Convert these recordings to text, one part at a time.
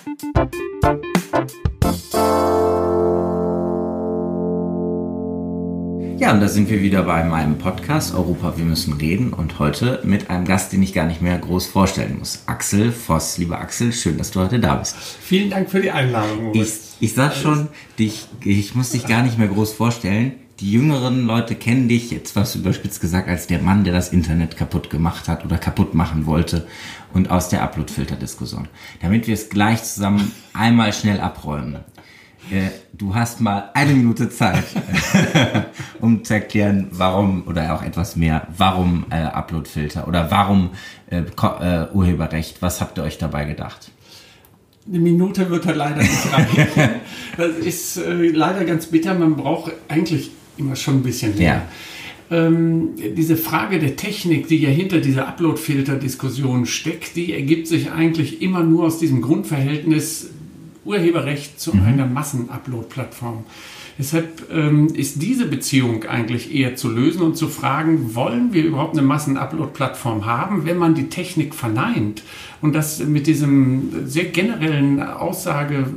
Ja, und da sind wir wieder bei meinem Podcast Europa, wir müssen reden und heute mit einem Gast, den ich gar nicht mehr groß vorstellen muss. Axel Voss. Lieber Axel, schön, dass du heute da bist. Vielen Dank für die Einladung. Ich sag schon, ich muss dich gar nicht mehr groß vorstellen. Die jüngeren Leute kennen dich, jetzt was überspitzt gesagt, als der Mann, der das Internet kaputt gemacht hat oder kaputt machen wollte und aus der Uploadfilter-Diskussion. Damit wir es gleich zusammen einmal schnell abräumen. Du hast mal 1 Minute Zeit, um zu erklären, warum, oder auch etwas mehr, warum Uploadfilter oder warum Urheberrecht. Was habt ihr euch dabei gedacht? 1 Minute wird halt leider nicht reichen. Das ist leider ganz bitter. Man braucht eigentlich immer schon ein bisschen länger. Ja. Diese Frage der Technik, die ja hinter dieser Uploadfilter-Diskussion steckt, die ergibt sich eigentlich immer nur aus diesem Grundverhältnis Urheberrecht zu einer Massen-Upload-Plattform. Deshalb ist diese Beziehung eigentlich eher zu lösen und zu fragen, wollen wir überhaupt eine Massen-Upload-Plattform haben, wenn man die Technik verneint und das mit diesem sehr generellen Aussage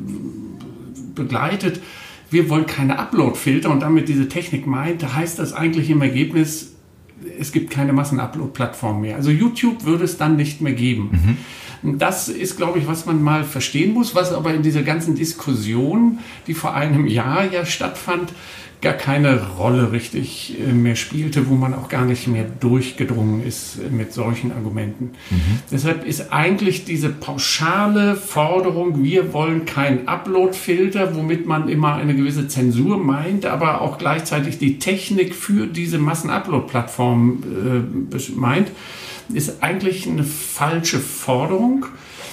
begleitet, wir wollen keine Upload-Filter und damit diese Technik meint, da heißt das eigentlich im Ergebnis, es gibt keine Massen-Upload-Plattform mehr. Also YouTube würde es dann nicht mehr geben. Das ist, glaube ich, was man mal verstehen muss, was aber in dieser ganzen Diskussion, die vor einem Jahr ja stattfand, gar keine Rolle richtig mehr spielte, wo man auch gar nicht mehr durchgedrungen ist mit solchen Argumenten. Deshalb ist eigentlich diese pauschale Forderung, wir wollen keinen Upload-Filter, womit man immer eine gewisse Zensur meint, aber auch gleichzeitig die Technik für diese Massen-Upload-Plattform meint, ist eigentlich eine falsche Forderung,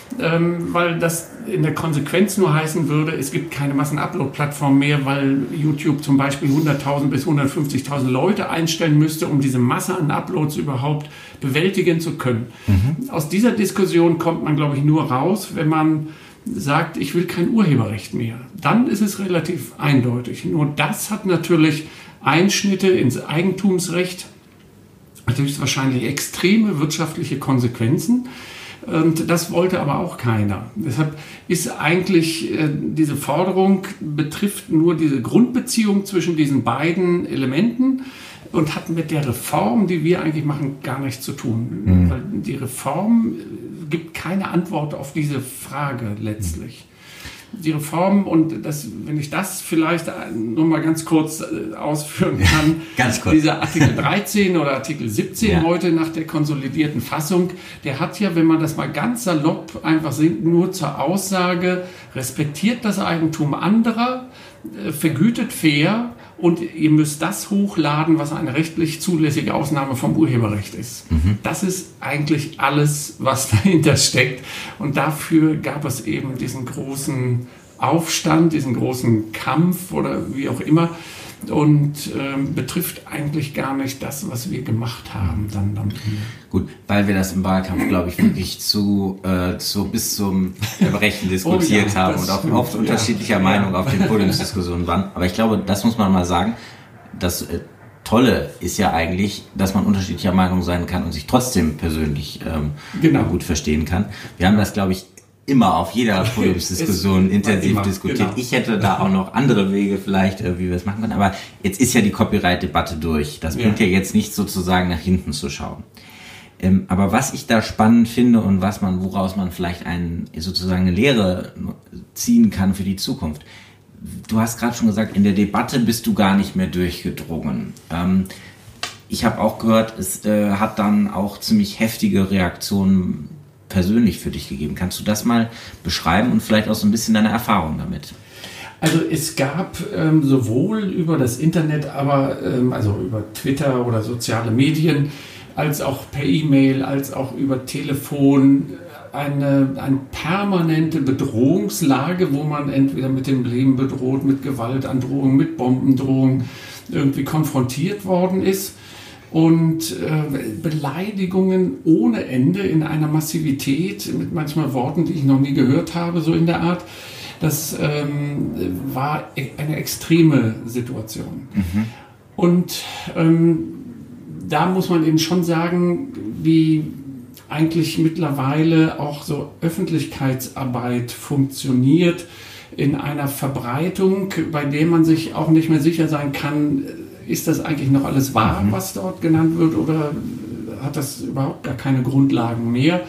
weil das in der Konsequenz nur heißen würde, es gibt keine Massen-Upload-Plattform mehr, weil YouTube zum Beispiel 100.000 bis 150.000 Leute einstellen müsste, um diese Masse an Uploads überhaupt bewältigen zu können. Aus dieser Diskussion kommt man, glaube ich, nur raus, wenn man sagt, ich will kein Urheberrecht mehr. Dann ist es relativ eindeutig. Nur das hat natürlich Einschnitte ins Eigentumsrecht, natürlich wahrscheinlich extreme wirtschaftliche Konsequenzen. Und das wollte aber auch keiner. Deshalb ist eigentlich diese Forderung, betrifft nur diese Grundbeziehung zwischen diesen beiden Elementen und hat mit der Reform, die wir eigentlich machen, gar nichts zu tun. Weil die Reform gibt keine Antwort auf diese Frage letztlich. Die Reform, und das, wenn ich das vielleicht nur mal ganz kurz ausführen kann, ganz kurz. Dieser Artikel 13 oder Artikel 17 heute nach der konsolidierten Fassung, der hat ja, wenn man das mal ganz salopp einfach sieht, nur zur Aussage, respektiert das Eigentum anderer, vergütet fair und ihr müsst das hochladen, was eine rechtlich zulässige Ausnahme vom Urheberrecht ist. Das ist eigentlich alles, was dahinter steckt. Und dafür gab es eben diesen großen Aufstand, diesen großen Kampf oder wie auch immer und betrifft eigentlich gar nicht das, was wir gemacht haben. Dann Gut, weil wir das im Wahlkampf, glaube ich, wirklich bis zum Erbrechen diskutiert haben und auch oft unterschiedlicher Meinung auf den Podiumsdiskussionen waren. Aber ich glaube, das muss man mal sagen, das Tolle ist ja eigentlich, dass man unterschiedlicher Meinung sein kann und sich trotzdem persönlich gut verstehen kann. Wir haben das, glaube ich, immer auf jeder Podiumsdiskussion intensiv diskutiert. Genau. Ich hätte da auch noch andere Wege vielleicht, wie wir es machen können. Aber jetzt ist ja die Copyright-Debatte durch. Das bringt ja jetzt nicht sozusagen nach hinten zu schauen. Aber was ich da spannend finde und woraus man vielleicht sozusagen eine Lehre ziehen kann für die Zukunft. Du hast gerade schon gesagt, in der Debatte bist du gar nicht mehr durchgedrungen. Ich habe auch gehört, es hat dann auch ziemlich heftige Reaktionen persönlich für dich gegeben. Kannst du das mal beschreiben und vielleicht auch so ein bisschen deine Erfahrung damit? Also es gab sowohl über das Internet, aber also über Twitter oder soziale Medien, als auch per E-Mail, als auch über Telefon eine permanente Bedrohungslage, wo man entweder mit dem Leben bedroht, mit Gewaltandrohung, mit Bombendrohung irgendwie konfrontiert worden ist. Und Beleidigungen ohne Ende in einer Massivität mit manchmal Worten, die ich noch nie gehört habe, so in der Art. Das war eine extreme Situation. Und da muss man eben schon sagen, wie eigentlich mittlerweile auch so Öffentlichkeitsarbeit funktioniert in einer Verbreitung, bei der man sich auch nicht mehr sicher sein kann, ist das eigentlich noch alles wahr, was dort genannt wird, oder hat das überhaupt gar keine Grundlagen mehr?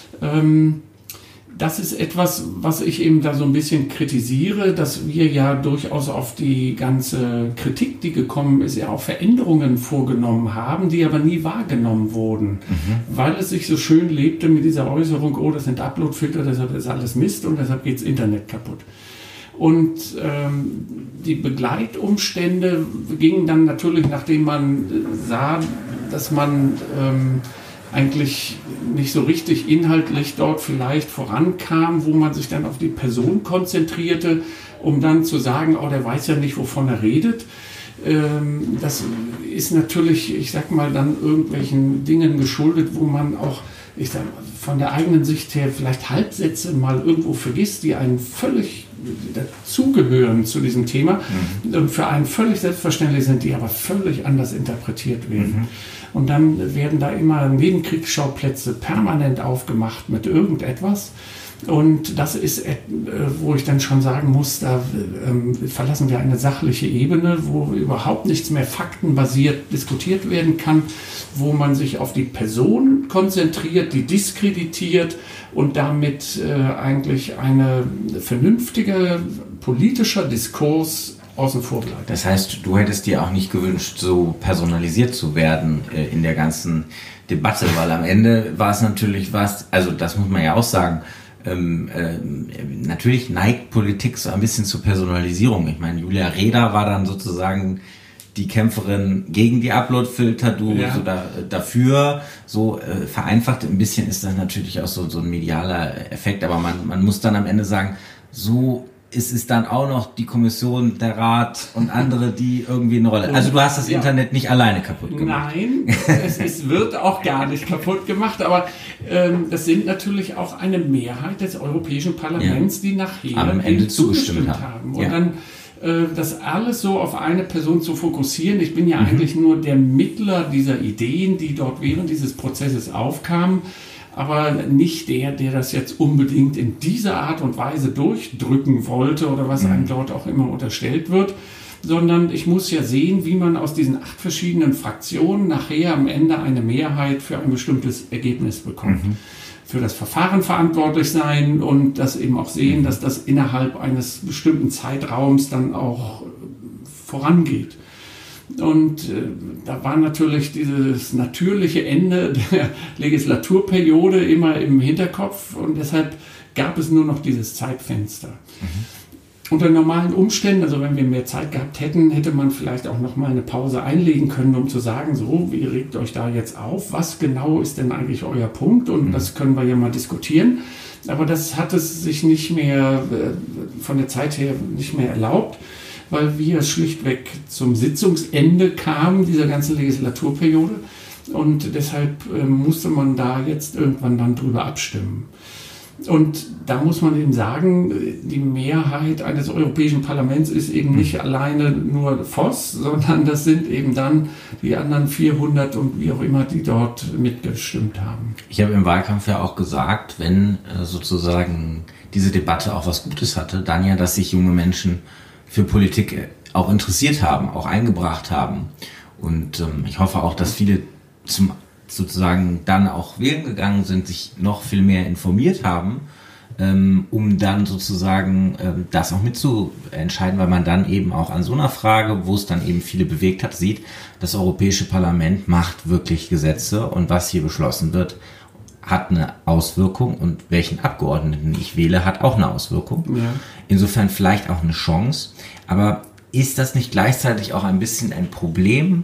Das ist etwas, was ich eben da so ein bisschen kritisiere, dass wir ja durchaus auf die ganze Kritik, die gekommen ist, ja auch Veränderungen vorgenommen haben, die aber nie wahrgenommen wurden, weil es sich so schön lebte mit dieser Äußerung, oh, das sind Uploadfilter, deshalb ist alles Mist und deshalb geht das Internet kaputt. Und die Begleitumstände gingen dann natürlich, nachdem man sah, dass man eigentlich nicht so richtig inhaltlich dort vielleicht vorankam, wo man sich dann auf die Person konzentrierte, um dann zu sagen, oh, der weiß ja nicht, wovon er redet. Das ist natürlich, ich sag mal, dann irgendwelchen Dingen geschuldet, wo man auch, ich sag, von der eigenen Sicht her vielleicht Halbsätze mal irgendwo vergisst, die einen völlig dazugehören zu diesem Thema und für einen völlig selbstverständlich sind, die aber völlig anders interpretiert werden. Und dann werden da immer Nebenkriegsschauplätze permanent aufgemacht mit irgendetwas. Und das ist, wo ich dann schon sagen muss, da verlassen wir eine sachliche Ebene, wo überhaupt nichts mehr faktenbasiert diskutiert werden kann, wo man sich auf die Person konzentriert, die diskreditiert und damit eigentlich eine vernünftige politischer Diskurs außen vor bleibt. Das heißt, du hättest dir auch nicht gewünscht, so personalisiert zu werden in der ganzen Debatte, weil am Ende war es natürlich also das muss man ja auch sagen, natürlich neigt Politik so ein bisschen zur Personalisierung. Ich meine, Julia Reda war dann sozusagen die Kämpferin gegen die Uploadfilter, du so dafür, so vereinfacht ein bisschen ist das natürlich auch so ein medialer Effekt, aber man muss dann am Ende sagen, so ist es dann auch noch die Kommission, der Rat und andere, die irgendwie eine Rolle. Also du hast das Internet nicht alleine kaputt gemacht. Nein, es wird auch gar nicht kaputt gemacht, aber das sind natürlich auch eine Mehrheit des Europäischen Parlaments, die nachher am Ende zugestimmt haben. Und dann das alles so auf eine Person zu fokussieren. Ich bin ja eigentlich nur der Mittler dieser Ideen, die dort während dieses Prozesses aufkamen, aber nicht der das jetzt unbedingt in dieser Art und Weise durchdrücken wollte oder was einem dort auch immer unterstellt wird, sondern ich muss ja sehen, wie man aus diesen 8 verschiedenen Fraktionen nachher am Ende eine Mehrheit für ein bestimmtes Ergebnis bekommt. Für das Verfahren verantwortlich sein und das eben auch sehen, dass das innerhalb eines bestimmten Zeitraums dann auch vorangeht. Und da war natürlich dieses natürliche Ende der Legislaturperiode immer im Hinterkopf und deshalb gab es nur noch dieses Zeitfenster. Unter normalen Umständen, also wenn wir mehr Zeit gehabt hätten, hätte man vielleicht auch noch mal eine Pause einlegen können, um zu sagen, so, ihr regt euch da jetzt auf, was genau ist denn eigentlich euer Punkt und das können wir ja mal diskutieren. Aber das hat es sich nicht mehr, von der Zeit her nicht mehr erlaubt, weil wir schlichtweg zum Sitzungsende kamen, dieser ganzen Legislaturperiode. Und deshalb musste man da jetzt irgendwann dann drüber abstimmen. Und da muss man eben sagen, die Mehrheit eines Europäischen Parlaments ist eben nicht alleine nur Voss, sondern das sind eben dann die anderen 400 und wie auch immer, die dort mitgestimmt haben. Ich habe im Wahlkampf ja auch gesagt, wenn sozusagen diese Debatte auch was Gutes hatte, dann ja, dass sich junge Menschen für Politik auch interessiert haben, auch eingebracht haben. Und ich hoffe auch, dass viele sozusagen dann auch wählen gegangen sind, sich noch viel mehr informiert haben, um dann sozusagen das auch mitzuentscheiden, weil man dann eben auch an so einer Frage, wo es dann eben viele bewegt hat, sieht, das Europäische Parlament macht wirklich Gesetze und was hier beschlossen wird, hat eine Auswirkung und welchen Abgeordneten ich wähle, hat auch eine Auswirkung. Ja. Insofern vielleicht auch eine Chance. Aber ist das nicht gleichzeitig auch ein bisschen ein Problem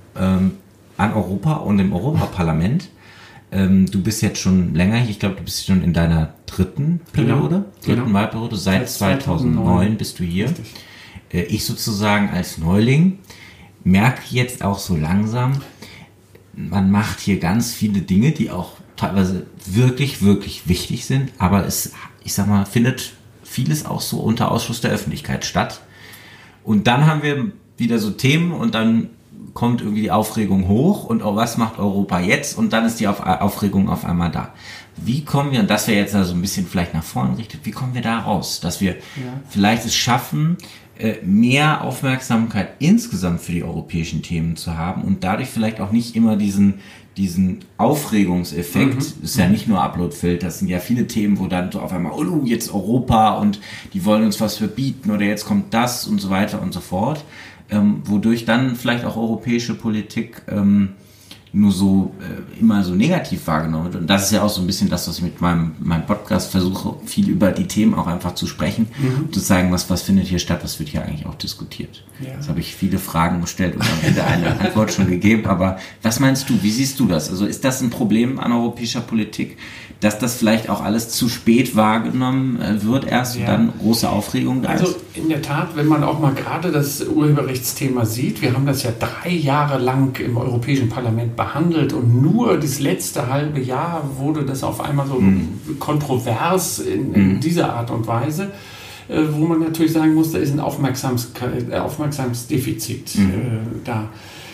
an Europa und im Europaparlament? Du bist jetzt schon länger hier, ich glaube, du bist schon in deiner dritten Wahlperiode, seit 2009 bist du hier. Richtig. Ich sozusagen als Neuling merke jetzt auch so langsam, man macht hier ganz viele Dinge, die auch teilweise wirklich, wirklich wichtig sind, aber es, ich sag mal, findet vieles auch so unter Ausschluss der Öffentlichkeit statt. Und dann haben wir wieder so Themen und dann kommt irgendwie die Aufregung hoch und was macht Europa jetzt? Und dann ist die Aufregung auf einmal da. Wie kommen wir, und das wäre jetzt also ein bisschen vielleicht nach vorne gerichtet, wie kommen wir da raus? Dass wir vielleicht es schaffen, mehr Aufmerksamkeit insgesamt für die europäischen Themen zu haben und dadurch vielleicht auch nicht immer diesen Aufregungseffekt, ist ja nicht nur Uploadfilter, das sind ja viele Themen, wo dann so auf einmal, oh, jetzt Europa und die wollen uns was verbieten oder jetzt kommt das und so weiter und so fort, wodurch dann vielleicht auch europäische Politik nur so immer so negativ wahrgenommen wird. Und das ist ja auch so ein bisschen das, was ich mit meinem Podcast versuche, viel über die Themen auch einfach zu sprechen und zu zeigen, was findet hier statt, was wird hier eigentlich auch diskutiert. Ja. Jetzt habe ich viele Fragen gestellt und am Ende eine Antwort schon gegeben, aber was meinst du, wie siehst du das? Also ist das ein Problem an europäischer Politik, dass das vielleicht auch alles zu spät wahrgenommen wird erst und dann große Aufregung da ist? Also in der Tat, wenn man auch mal gerade das Urheberrechtsthema sieht, wir haben das ja 3 Jahre lang im Europäischen Parlament behandelt und nur das letzte halbe Jahr wurde das auf einmal so kontrovers in dieser Art und Weise, wo man natürlich sagen muss, da ist ein Aufmerksamkeitsdefizit da.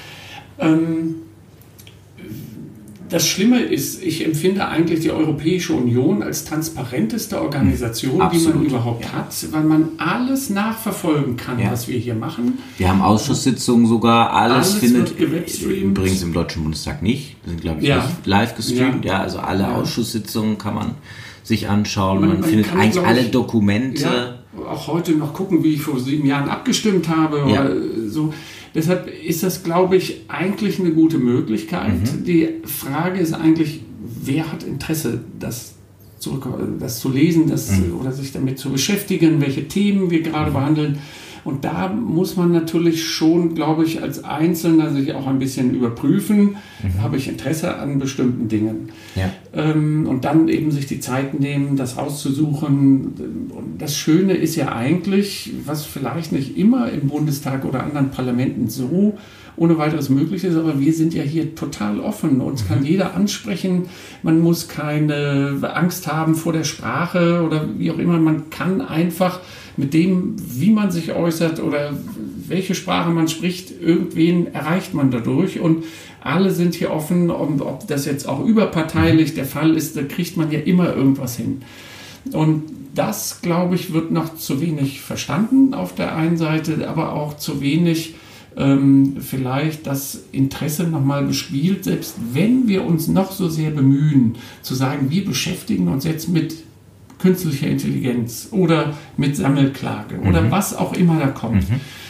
Das Schlimme ist, ich empfinde eigentlich die Europäische Union als transparenteste Organisation, die man überhaupt hat, weil man alles nachverfolgen kann, was wir hier machen. Wir haben Ausschusssitzungen sogar, alles findet gewebstreamt. Übrigens im Deutschen Bundestag nicht. Wir sind, glaube ich, nicht live gestreamt. Ja, also alle Ausschusssitzungen kann man sich anschauen. Man findet eigentlich alle Dokumente. Ja, auch heute noch gucken, wie ich vor 7 Jahren abgestimmt habe oder so. Deshalb ist das, glaube ich, eigentlich eine gute Möglichkeit. Die Frage ist eigentlich, wer hat Interesse, das zu lesen, oder sich damit zu beschäftigen, welche Themen wir gerade behandeln. Und da muss man natürlich schon, glaube ich, als Einzelner sich auch ein bisschen überprüfen, habe ich Interesse an bestimmten Dingen. Ja. Und dann eben sich die Zeit nehmen, das auszusuchen. Und das Schöne ist ja eigentlich, was vielleicht nicht immer im Bundestag oder anderen Parlamenten so ohne weiteres möglich ist, aber wir sind ja hier total offen. Uns kann jeder ansprechen. Man muss keine Angst haben vor der Sprache oder wie auch immer. Man kann einfach mit dem, wie man sich äußert oder welche Sprache man spricht, irgendwen erreicht man dadurch. Und alle sind hier offen. Und ob das jetzt auch überparteilich der Fall ist, da kriegt man ja immer irgendwas hin. Und das, glaube ich, wird noch zu wenig verstanden auf der einen Seite, aber auch zu wenig vielleicht das Interesse nochmal bespielt, selbst wenn wir uns noch so sehr bemühen, zu sagen, wir beschäftigen uns jetzt mit künstlicher Intelligenz oder mit Sammelklage oder was auch immer da kommt,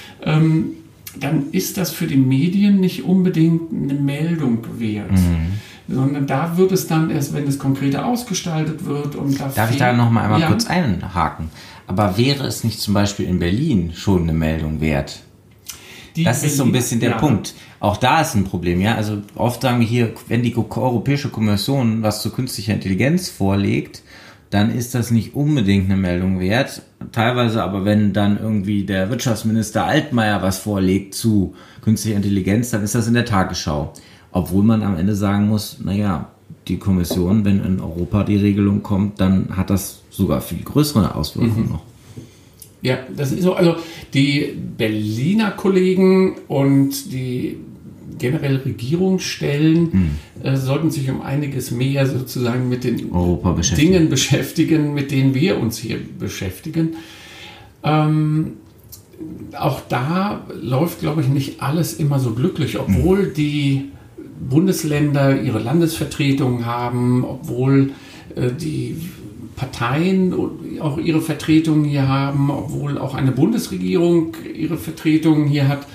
dann ist das für die Medien nicht unbedingt eine Meldung wert. Sondern da wird es dann erst, wenn es konkreter ausgestaltet wird. Und Darf ich da nochmal einmal kurz einhaken? Aber wäre es nicht zum Beispiel in Berlin schon eine Meldung wert? Das ist so ein bisschen der Punkt. Auch da ist ein Problem, ja. Also oft sagen wir hier, wenn die Europäische Kommission was zu künstlicher Intelligenz vorlegt, dann ist das nicht unbedingt eine Meldung wert. Teilweise aber, wenn dann irgendwie der Wirtschaftsminister Altmaier was vorlegt zu künstlicher Intelligenz, dann ist das in der Tagesschau. Obwohl man am Ende sagen muss, naja, die Kommission, wenn in Europa die Regelung kommt, dann hat das sogar viel größere Auswirkungen noch. Ja, das ist so. Also die Berliner Kollegen und die generell Regierungsstellen sollten sich um einiges mehr sozusagen mit den Dingen beschäftigen, mit denen wir uns hier beschäftigen. Auch da läuft, glaube ich, nicht alles immer so glücklich, obwohl die Bundesländer ihre Landesvertretungen haben, obwohl die Parteien auch ihre Vertretungen hier haben, obwohl auch eine Bundesregierung ihre Vertretungen hier hat.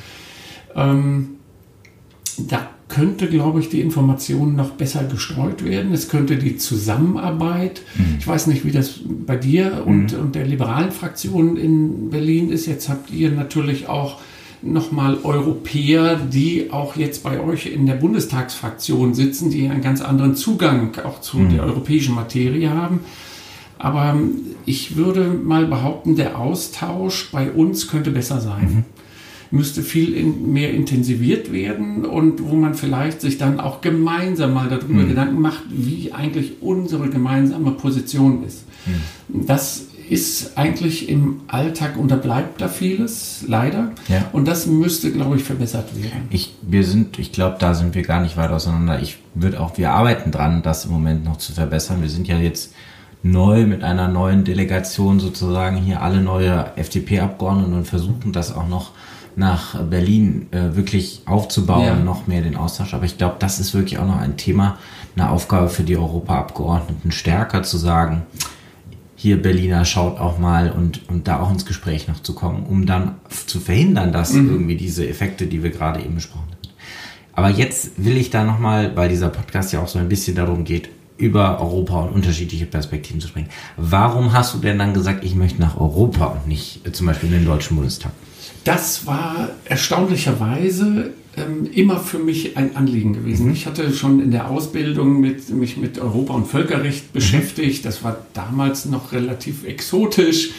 Da könnte, glaube ich, die Information noch besser gestreut werden. Es könnte die Zusammenarbeit, ich weiß nicht, wie das bei dir und der liberalen Fraktion in Berlin ist. Jetzt habt ihr natürlich auch nochmal Europäer, die auch jetzt bei euch in der Bundestagsfraktion sitzen, die einen ganz anderen Zugang auch zu der europäischen Materie haben. Aber ich würde mal behaupten, der Austausch bei uns könnte besser sein. Müsste viel mehr intensiviert werden und wo man vielleicht sich dann auch gemeinsam mal darüber Gedanken macht, wie eigentlich unsere gemeinsame Position ist. Das ist eigentlich im Alltag, unterbleibt da vieles, leider. Ja. Und das müsste, glaube ich, verbessert werden. Ich glaube, da sind wir gar nicht weit auseinander. Wir arbeiten dran, das im Moment noch zu verbessern. Wir sind ja jetzt neu mit einer neuen Delegation sozusagen hier alle neue FDP-Abgeordneten und versuchen das auch noch nach Berlin wirklich aufzubauen, noch mehr den Austausch. Aber ich glaube, das ist wirklich auch noch ein Thema, eine Aufgabe für die Europaabgeordneten, stärker zu sagen, hier Berliner, schaut auch mal und da auch ins Gespräch noch zu kommen, um dann zu verhindern, dass irgendwie diese Effekte, die wir gerade eben besprochen haben. Aber jetzt will ich da nochmal, weil dieser Podcast ja auch so ein bisschen darum geht, über Europa und unterschiedliche Perspektiven zu sprechen. Warum hast du denn dann gesagt, ich möchte nach Europa und nicht zum Beispiel in den Deutschen Bundestag? Das war erstaunlicherweise immer für mich ein Anliegen gewesen. Ich hatte schon in der Ausbildung mich mit Europa- und Völkerrecht beschäftigt. Das war damals noch relativ exotisch.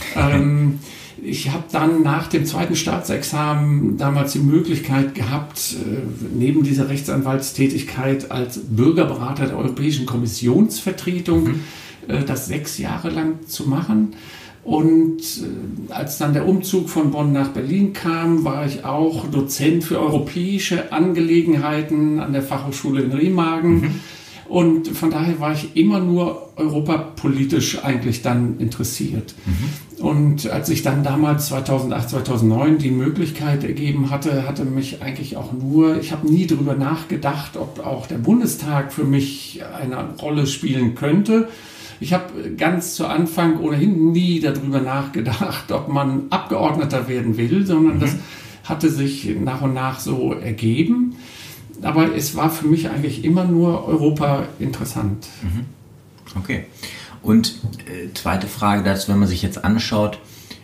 Ich habe dann nach dem zweiten Staatsexamen damals die Möglichkeit gehabt, neben dieser Rechtsanwaltstätigkeit als Bürgerberater der Europäischen Kommissionsvertretung das 6 Jahre lang zu machen. Und als dann der Umzug von Bonn nach Berlin kam, war ich auch Dozent für europäische Angelegenheiten an der Fachhochschule in Remagen. Und von daher war ich immer nur europapolitisch eigentlich dann interessiert. Und als ich dann damals 2008, 2009 die Möglichkeit ergeben hatte mich eigentlich auch ich habe nie darüber nachgedacht, ob auch der Bundestag für mich eine Rolle spielen könnte. Ich habe ganz zu Anfang ohnehin nie darüber nachgedacht, ob man Abgeordneter werden will, sondern das hatte sich nach und nach so ergeben. Aber es war für mich eigentlich immer nur Europa interessant. Okay. Und zweite Frage dazu, wenn man sich jetzt anschaut,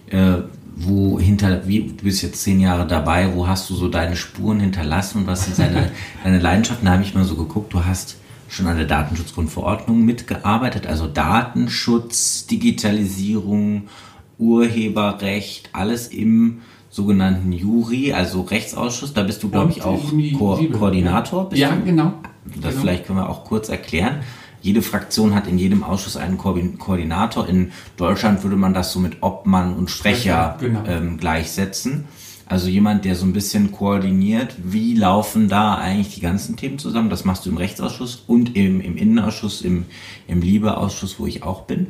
du bist jetzt 10 Jahre dabei, wo hast du so deine Spuren hinterlassen und was sind deine Leidenschaften? Da habe ich mal so geguckt, du hast schon an der Datenschutzgrundverordnung mitgearbeitet, also Datenschutz, Digitalisierung, Urheberrecht, alles im sogenannten Juri, also Rechtsausschuss. Da bist du, glaube ich, auch Koordinator. Ja, genau. Das vielleicht können wir auch kurz erklären. Jede Fraktion hat in jedem Ausschuss einen Koordinator. In Deutschland würde man das so mit Obmann und Sprecher gleichsetzen. Also jemand, der so ein bisschen koordiniert, wie laufen da eigentlich die ganzen Themen zusammen. Das machst du im Rechtsausschuss und im Innenausschuss, im Libe-Ausschuss, wo ich auch bin.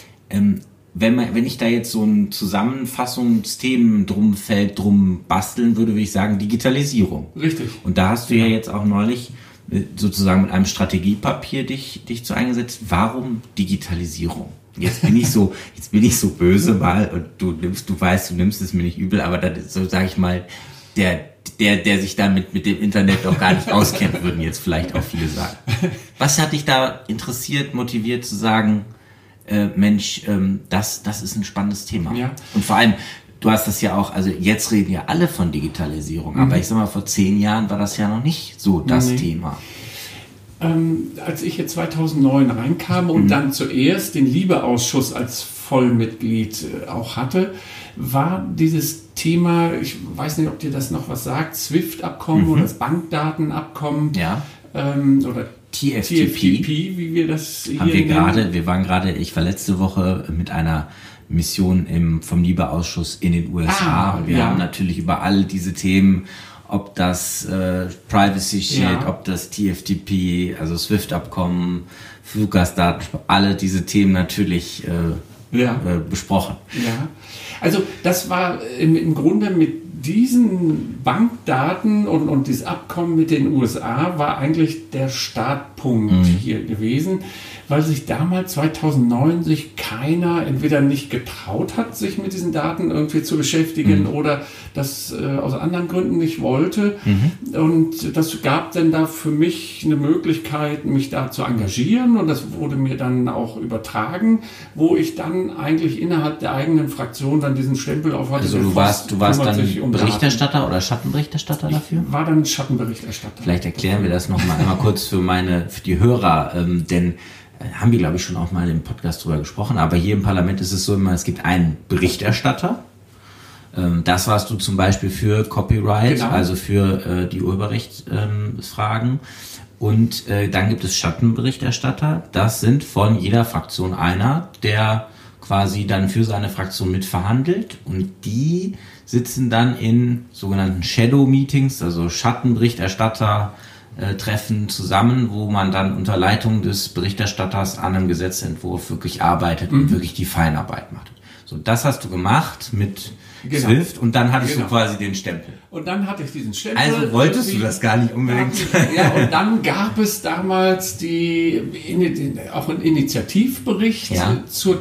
Wenn ich da jetzt so ein Zusammenfassungsthemen drum basteln würde ich sagen Digitalisierung. Richtig. Und da hast du ja jetzt auch neulich sozusagen mit einem Strategiepapier dich zu eingesetzt. Warum Digitalisierung? Jetzt bin ich so böse mal und du nimmst es mir nicht übel, aber das ist so, sag ich mal, der sich damit mit dem Internet doch gar nicht auskennt, würden jetzt vielleicht auch viele sagen. Was hat dich da interessiert, motiviert zu sagen, Mensch, das ist ein spannendes Thema. Ja. Und vor allem, du hast das ja auch, also jetzt reden ja alle von Digitalisierung, aber ich sag mal, vor 10 Jahren war das ja noch nicht so das Thema. Als ich jetzt 2009 reinkam und dann zuerst den Libe-Ausschuss als Vollmitglied auch hatte, war dieses Thema, ich weiß nicht, ob dir das noch was sagt, SWIFT-Abkommen oder das Bankdatenabkommen oder TFTP, wie wir das hier nennen. Ich war letzte Woche mit einer Mission vom Libe-Ausschuss in den USA. Wir haben natürlich über all diese Themen, ob das Privacy Shield, ob das TFTP, also SWIFT-Abkommen, Fluggastdaten, alle diese Themen natürlich besprochen. Ja, also das war im Grunde mit diesen Bankdaten und dieses Abkommen mit den USA war eigentlich der Startpunkt hier gewesen, weil sich damals 2009 sich keiner entweder nicht getraut hat, sich mit diesen Daten irgendwie zu beschäftigen oder das aus anderen Gründen nicht wollte. Und das gab dann da für mich eine Möglichkeit, mich da zu engagieren und das wurde mir dann auch übertragen, wo ich dann eigentlich innerhalb der eigenen Fraktion dann diesen Stempel auf hatte. Also du warst dann Berichterstatter oder Schattenberichterstatter dafür? Ich war dann Schattenberichterstatter. Vielleicht erklären wir das noch mal einmal kurz für die Hörer, denn haben wir, glaube ich, schon auch mal im Podcast drüber gesprochen, aber hier im Parlament ist es so immer, es gibt einen Berichterstatter. Das warst du zum Beispiel für Copyright, also für die Urheberrechtsfragen. Und dann gibt es Schattenberichterstatter. Das sind von jeder Fraktion einer, der quasi dann für seine Fraktion mitverhandelt und die sitzen dann in sogenannten Shadow-Meetings, also Schattenberichterstatter-Treffen zusammen, wo man dann unter Leitung des Berichterstatters an einem Gesetzentwurf wirklich arbeitet und wirklich die Feinarbeit macht. So, das hast du gemacht mit Swift und dann hattest du quasi den Stempel. Und dann hatte ich diesen Stempel. Also wolltest du das gar nicht unbedingt. Ja, und dann gab es damals auch einen Initiativbericht zur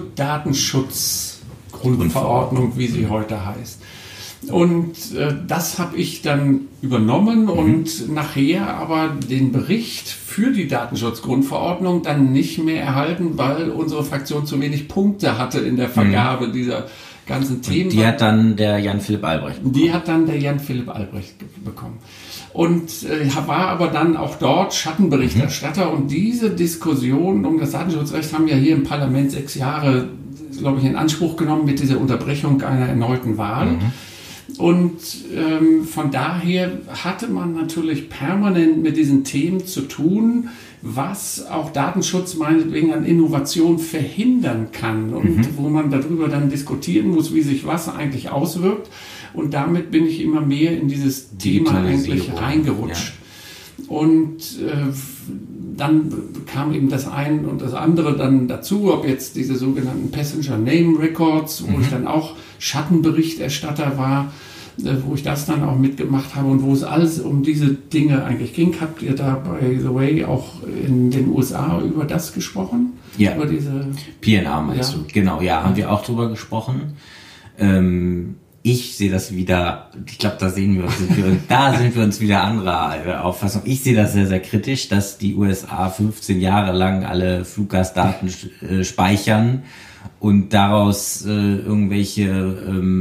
Datenschutzgrundverordnung, wie sie heute heißt. Und das habe ich dann übernommen und nachher aber den Bericht für die Datenschutzgrundverordnung dann nicht mehr erhalten, weil unsere Fraktion zu wenig Punkte hatte in der Vergabe dieser ganzen Themen. Die hat dann der Jan-Philipp Albrecht bekommen. Die hat dann der Jan-Philipp Albrecht bekommen. Und war aber dann auch dort Schattenberichterstatter. Und diese Diskussion um das Datenschutzrecht haben ja hier im Parlament 6 Jahre, glaube ich, in Anspruch genommen mit dieser Unterbrechung einer erneuten Wahl. Und von daher hatte man natürlich permanent mit diesen Themen zu tun, was auch Datenschutz meinetwegen an Innovation verhindern kann und wo man darüber dann diskutieren muss, wie sich was eigentlich auswirkt. Und damit bin ich immer mehr in dieses Thema eigentlich reingerutscht. Ja. Und dann kam eben das eine und das andere dann dazu, ob jetzt diese sogenannten Passenger Name Records, wo ich dann auch Schattenberichterstatter war, wo ich das dann auch mitgemacht habe und wo es alles um diese Dinge eigentlich ging. Habt ihr da, by the way, auch in den USA über das gesprochen? Ja, über diese PNR meinst du? Genau, ja, haben wir auch drüber gesprochen. Ich sehe das wieder, ich glaube, da sind wir uns wieder anderer Auffassung. Ich sehe das sehr, sehr kritisch, dass die USA 15 Jahre lang alle Fluggastdaten speichern und daraus irgendwelche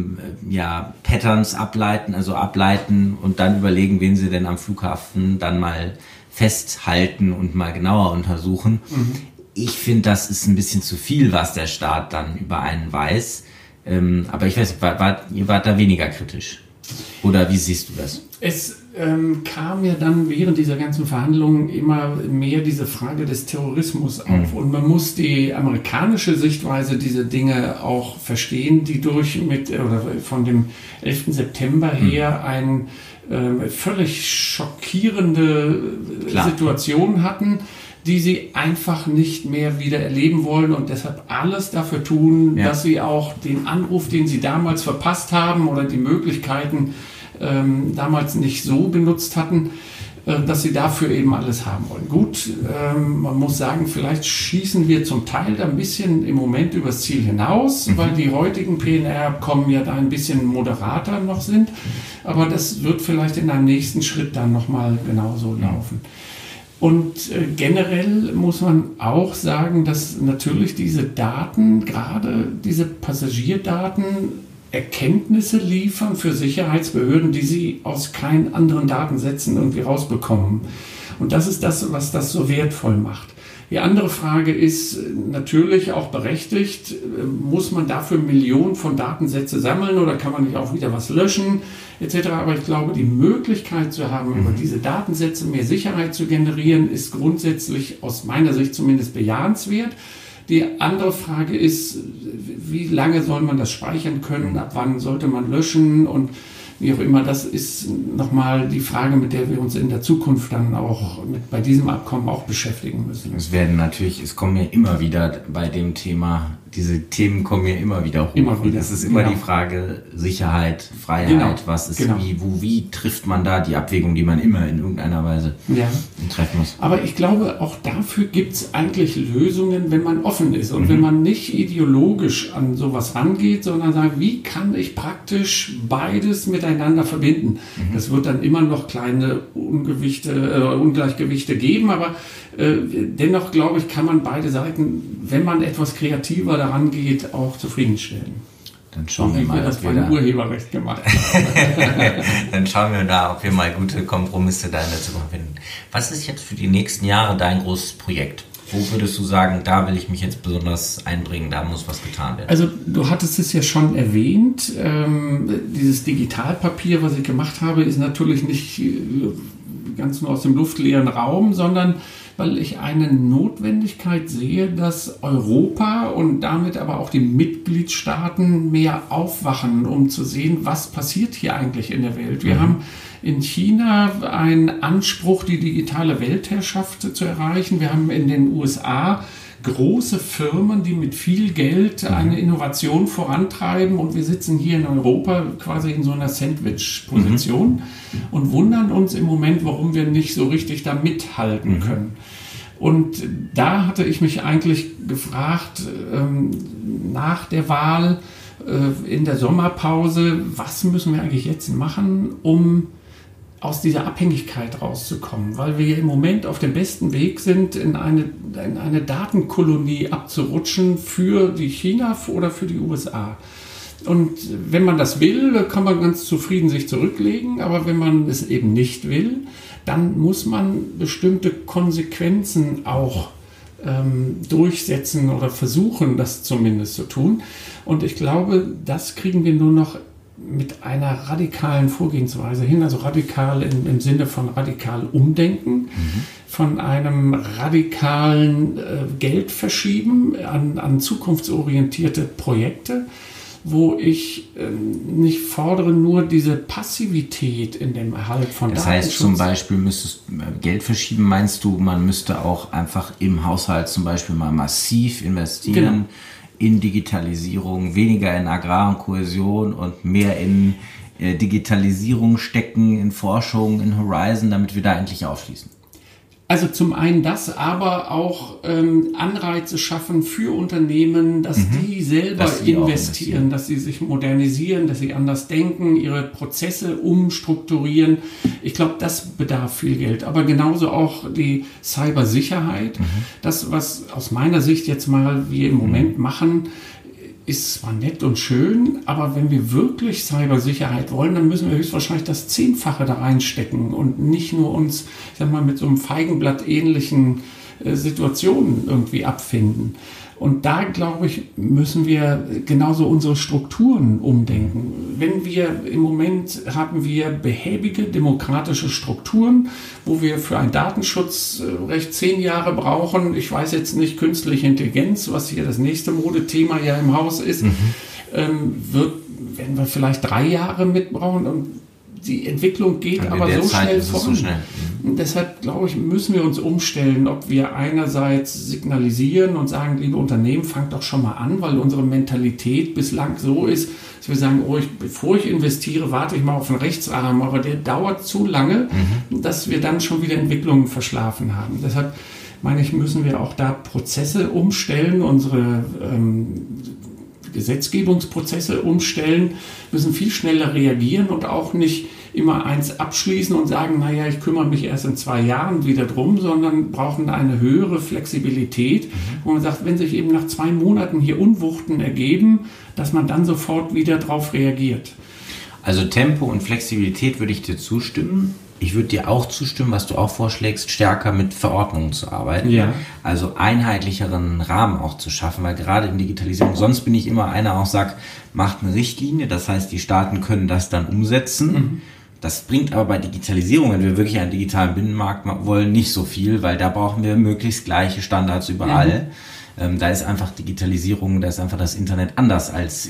Patterns ableiten und dann überlegen, wen sie denn am Flughafen dann mal festhalten und mal genauer untersuchen. Ich finde, das ist ein bisschen zu viel, was der Staat dann über einen weiß. Aber ich weiß, ihr wart da weniger kritisch. Oder wie siehst du das? Es kam ja dann während dieser ganzen Verhandlungen immer mehr diese Frage des Terrorismus auf. Und man muss die amerikanische Sichtweise dieser Dinge auch verstehen, die von dem 11. September her eine völlig schockierende Situation hatten, die sie einfach nicht mehr wieder erleben wollen und deshalb alles dafür tun, dass sie auch den Anruf, den sie damals verpasst haben oder die Möglichkeiten damals nicht so benutzt hatten, dass sie dafür eben alles haben wollen. Gut, man muss sagen, vielleicht schießen wir zum Teil da ein bisschen im Moment übers Ziel hinaus, weil die heutigen PNR-Abkommen ja da ein bisschen moderater noch sind, aber das wird vielleicht in einem nächsten Schritt dann nochmal genauso laufen. Und generell muss man auch sagen, dass natürlich diese Daten, gerade diese Passagierdaten, Erkenntnisse liefern für Sicherheitsbehörden, die sie aus keinen anderen Datensätzen irgendwie rausbekommen. Und das ist das, was das so wertvoll macht. Die andere Frage ist natürlich auch berechtigt, muss man dafür Millionen von Datensätze sammeln oder kann man nicht auch wieder was löschen etc. Aber ich glaube, die Möglichkeit zu haben, über diese Datensätze mehr Sicherheit zu generieren, ist grundsätzlich aus meiner Sicht zumindest bejahenswert. Die andere Frage ist, wie lange soll man das speichern können, ab wann sollte man löschen und wie auch immer, das ist nochmal die Frage, mit der wir uns in der Zukunft dann auch bei diesem Abkommen auch beschäftigen müssen. Es kommen ja immer wieder bei dem Thema, diese Themen kommen ja immer wieder hoch. Immer wieder. Es ist immer die Frage Sicherheit, Freiheit, was ist wie trifft man da die Abwägung, die man immer in irgendeiner Weise treffen muss. Aber ich glaube, auch dafür gibt es eigentlich Lösungen, wenn man offen ist und wenn man nicht ideologisch an sowas rangeht, sondern sagt, wie kann ich praktisch beides miteinander verbinden. Das wird dann immer noch kleine Ungleichgewichte geben, aber dennoch, glaube ich, kann man beide Seiten, wenn man etwas kreativer daran geht, auch zufriedenstellen. Dann schauen wir mal, das beim Urheberrecht gemacht haben. Dann schauen wir da, ob wir mal gute Kompromisse da in der Zukunft finden. Was ist jetzt für die nächsten Jahre dein großes Projekt? Wo würdest du sagen, da will ich mich jetzt besonders einbringen, da muss was getan werden? Also du hattest es ja schon erwähnt, dieses Digitalpapier, was ich gemacht habe, ist natürlich nicht ganz nur aus dem luftleeren Raum, sondern weil ich eine Notwendigkeit sehe, dass Europa und damit aber auch die Mitgliedstaaten mehr aufwachen, um zu sehen, was passiert hier eigentlich in der Welt. Wir haben in China einen Anspruch, die digitale Weltherrschaft zu erreichen. Wir haben in den USA große Firmen, die mit viel Geld eine Innovation vorantreiben, und wir sitzen hier in Europa quasi in so einer Sandwich-Position und wundern uns im Moment, warum wir nicht so richtig da mithalten können. Und da hatte ich mich eigentlich gefragt, nach der Wahl in der Sommerpause, was müssen wir eigentlich jetzt machen, um aus dieser Abhängigkeit rauszukommen, weil wir im Moment auf dem besten Weg sind, in eine Datenkolonie abzurutschen für die China oder für die USA. Und wenn man das will, kann man ganz zufrieden sich zurücklegen, aber wenn man es eben nicht will, dann muss man bestimmte Konsequenzen auch durchsetzen oder versuchen, das zumindest zu tun. Und ich glaube, das kriegen wir nur noch mit einer radikalen Vorgehensweise hin, also radikal im Sinne von radikal umdenken, von einem radikalen Geldverschieben an zukunftsorientierte Projekte, wo ich nicht fordere nur diese Passivität in dem Erhalt von Datenschutz. Das heißt zum Beispiel, Geld verschieben, meinst du, man müsste auch einfach im Haushalt zum Beispiel mal massiv investieren, genau, in Digitalisierung, weniger in Agrar- und Kohäsion und mehr in Digitalisierung stecken, in Forschung, in Horizon, damit wir da endlich aufschließen? Also zum einen das, aber auch Anreize schaffen für Unternehmen, dass die selber investieren, dass sie sich modernisieren, dass sie anders denken, ihre Prozesse umstrukturieren. Ich glaube, das bedarf viel Geld. Aber genauso auch die Cybersicherheit. Das, was aus meiner Sicht jetzt mal wir im Moment machen, ist zwar nett und schön, aber wenn wir wirklich Cybersicherheit wollen, dann müssen wir höchstwahrscheinlich das 10-fache da reinstecken und nicht nur uns, ich sag mal, mit so einem Feigenblatt-ähnlichen Situationen irgendwie abfinden. Und da, glaube ich, müssen wir genauso unsere Strukturen umdenken. Wenn wir im Moment haben wir behäbige demokratische Strukturen, wo wir für ein Datenschutzrecht 10 Jahre brauchen. Ich weiß jetzt nicht, künstliche Intelligenz, was hier das nächste Modethema ja im Haus ist, werden wir vielleicht 3 Jahre mitbrauchen. Und die Entwicklung geht aber so schnell voran. Und deshalb, glaube ich, müssen wir uns umstellen, ob wir einerseits signalisieren und sagen, liebe Unternehmen, fangt doch schon mal an, weil unsere Mentalität bislang so ist, dass wir sagen, bevor ich investiere, warte ich mal auf einen Rechtsrahmen, aber der dauert zu lange, dass wir dann schon wieder Entwicklungen verschlafen haben. Deshalb meine ich, müssen wir auch da Prozesse umstellen, unsere Gesetzgebungsprozesse umstellen, müssen viel schneller reagieren und auch nicht immer eins abschließen und sagen, naja, ich kümmere mich erst in 2 Jahren wieder drum, sondern brauchen eine höhere Flexibilität, wo man sagt, wenn sich eben nach 2 Monaten hier Unwuchten ergeben, dass man dann sofort wieder darauf reagiert. Also Tempo und Flexibilität würde ich dir zustimmen. Ich würde dir auch zustimmen, was du auch vorschlägst, stärker mit Verordnungen zu arbeiten. Ja. Also einheitlicheren Rahmen auch zu schaffen, weil gerade in Digitalisierung, sonst bin ich immer einer, auch sagt, macht eine Richtlinie, das heißt, die Staaten können das dann umsetzen. Das bringt aber bei Digitalisierung, wenn wir wirklich einen digitalen Binnenmarkt wollen, nicht so viel, weil da brauchen wir möglichst gleiche Standards überall. Da ist einfach Digitalisierung, da ist einfach das Internet anders als,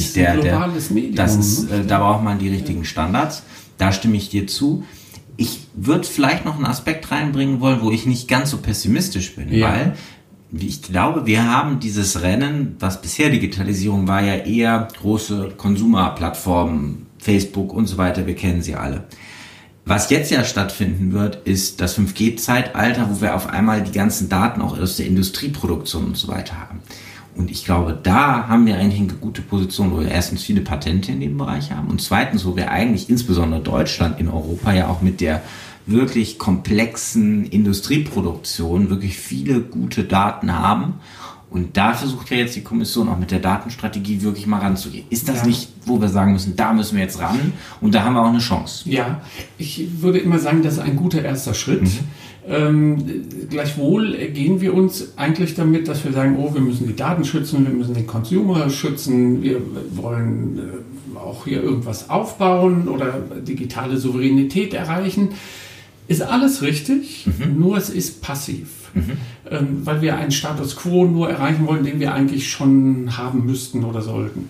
da braucht man die richtigen Standards. Da stimme ich dir zu. Ich würde vielleicht noch einen Aspekt reinbringen wollen, wo ich nicht ganz so pessimistisch bin, weil ich glaube, wir haben dieses Rennen, was bisher Digitalisierung war, ja eher große Consumer-Plattformen, Facebook und so weiter, wir kennen sie alle. Was jetzt ja stattfinden wird, ist das 5G-Zeitalter, wo wir auf einmal die ganzen Daten auch aus der Industrieproduktion und so weiter haben. Und ich glaube, da haben wir eigentlich eine gute Position, wo wir erstens viele Patente in dem Bereich haben und zweitens, wo wir eigentlich insbesondere Deutschland in Europa ja auch mit der wirklich komplexen Industrieproduktion wirklich viele gute Daten haben. Und da versucht ja jetzt die Kommission auch mit der Datenstrategie wirklich mal ranzugehen. Ist das nicht, wo wir sagen müssen, da müssen wir jetzt ran und da haben wir auch eine Chance? Ja, ich würde immer sagen, das ist ein guter erster Schritt. Gleichwohl gehen wir uns eigentlich damit, dass wir sagen, wir müssen die Daten schützen, wir müssen den Consumer schützen, wir wollen auch hier irgendwas aufbauen oder digitale Souveränität erreichen. Ist alles richtig, nur es ist passiv. Weil wir einen Status quo nur erreichen wollen, den wir eigentlich schon haben müssten oder sollten.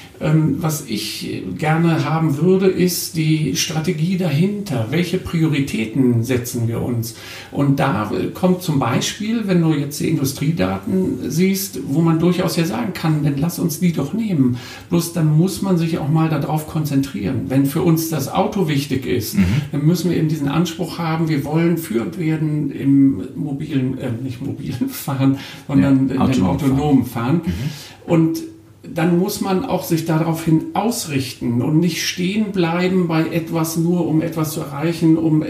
Was ich gerne haben würde, ist die Strategie dahinter. Welche Prioritäten setzen wir uns? Und da kommt zum Beispiel, wenn du jetzt die Industriedaten siehst, wo man durchaus ja sagen kann, dann lass uns die doch nehmen. Bloß dann muss man sich auch mal darauf konzentrieren. Wenn für uns das Auto wichtig ist, dann müssen wir eben diesen Anspruch haben, wir wollen führend werden im nicht mobilen Fahren, sondern im autonomen Fahren. Und dann muss man auch sich daraufhin ausrichten und nicht stehen bleiben bei etwas nur, um etwas zu erreichen, um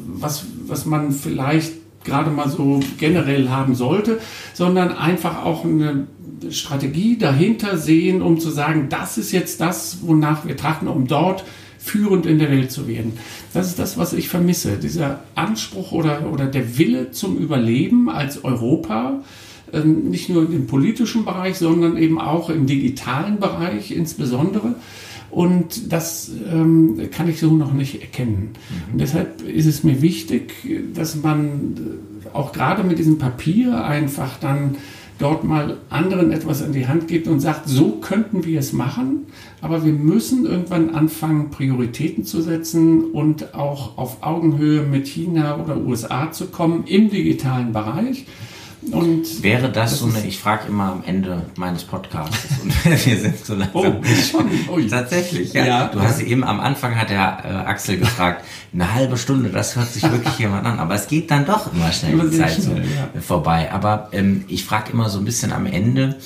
was man vielleicht gerade mal so generell haben sollte, sondern einfach auch eine Strategie dahinter sehen, um zu sagen, das ist jetzt das, wonach wir trachten, um dort führend in der Welt zu werden. Das ist das, was ich vermisse. Dieser Anspruch oder der Wille zum Überleben als Europa, nicht nur im politischen Bereich, sondern eben auch im digitalen Bereich insbesondere. Und das kann ich so noch nicht erkennen. Und deshalb ist es mir wichtig, dass man auch gerade mit diesem Papier einfach dann dort mal anderen etwas in die Hand gibt und sagt, so könnten wir es machen, aber wir müssen irgendwann anfangen, Prioritäten zu setzen und auch auf Augenhöhe mit China oder USA zu kommen im digitalen Bereich. Und wäre das so eine, ich frage immer am Ende meines Podcasts und wir sind so langsam. Tatsächlich, ja. Ja. Du hast eben am Anfang hat der Axel gefragt, eine halbe Stunde, das hört sich wirklich jemand an, aber es geht dann doch immer schnell die Zeit vorbei. Aber ich frage immer so ein bisschen am Ende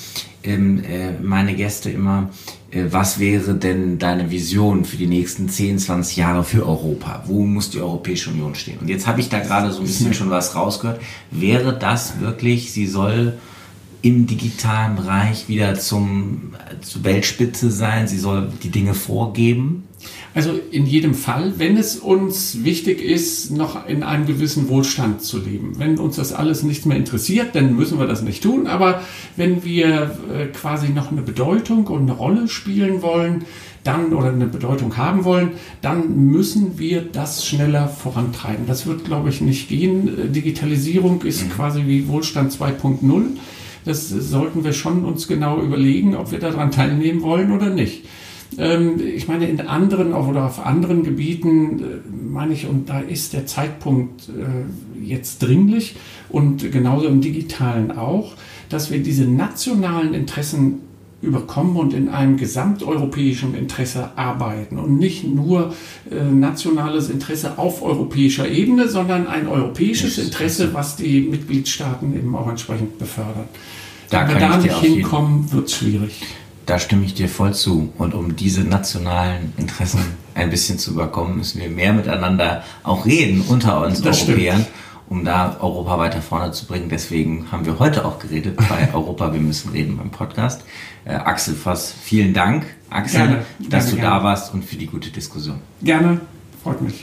meine Gäste immer, was wäre denn deine Vision für die nächsten 10, 20 Jahre für Europa? Wo muss die Europäische Union stehen? Und jetzt habe ich da gerade so ein bisschen schon was rausgehört. Wäre das wirklich, sie soll im digitalen Bereich wieder zur Weltspitze sein, sie soll die Dinge vorgeben? Also in jedem Fall, wenn es uns wichtig ist, noch in einem gewissen Wohlstand zu leben. Wenn uns das alles nichts mehr interessiert, dann müssen wir das nicht tun. Aber wenn wir quasi noch eine Bedeutung und eine Rolle spielen wollen, dann oder eine Bedeutung haben wollen, dann müssen wir das schneller vorantreiben. Das wird, glaube ich, nicht gehen. Digitalisierung ist quasi wie Wohlstand 2.0. Das sollten wir schon uns genau überlegen, ob wir daran teilnehmen wollen oder nicht. Ich meine, in anderen oder auf anderen Gebieten meine ich, und da ist der Zeitpunkt jetzt dringlich und genauso im Digitalen auch, dass wir diese nationalen Interessen überkommen und in einem gesamteuropäischen Interesse arbeiten und nicht nur nationales Interesse auf europäischer Ebene, sondern ein europäisches Interesse, was die Mitgliedstaaten eben auch entsprechend befördern. Wenn wir da nicht hinkommen, wird es schwierig. Da stimme ich dir voll zu. Und um diese nationalen Interessen ein bisschen zu überkommen, müssen wir mehr miteinander auch reden unter uns Europäern, um da Europa weiter vorne zu bringen. Deswegen haben wir heute auch geredet bei Europa, wir müssen reden beim Podcast. Axel Voss, vielen Dank, Axel, dass du da warst und für die gute Diskussion. Gerne, freut mich.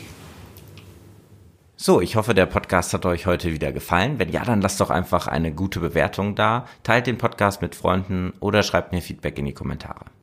So, ich hoffe, der Podcast hat euch heute wieder gefallen. Wenn ja, dann lasst doch einfach eine gute Bewertung da, teilt den Podcast mit Freunden oder schreibt mir Feedback in die Kommentare.